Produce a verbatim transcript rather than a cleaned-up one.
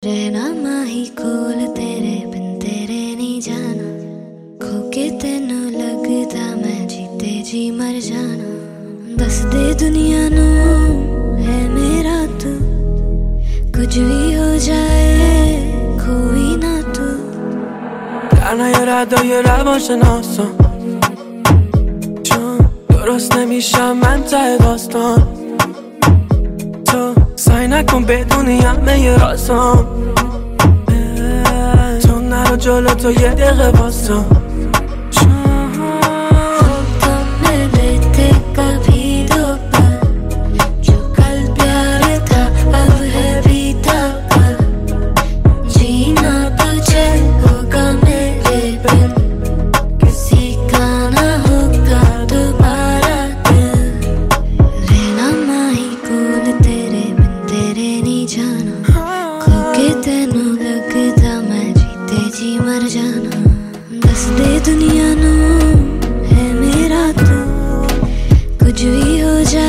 रहना माही कोल तेरे बिन तेरे नहीं जाना, खो के तेनू लगदा मैं जीते जी मर जाना। दस दे दुनिया नू है मेरा तू, कुछ भी हो जाए कोई ना तू। در نیارد یه روان شناسم، چون درست نمیشم من ته داستان. تو سعی نکن بدونی همه یه رازم، تو نرو جلو تو یه دقیقه واسم. तेनू लगदा मैं जीते जी मर जाना। दस दे दुनिया नू है मेरा तू, कुछ भी हो जाए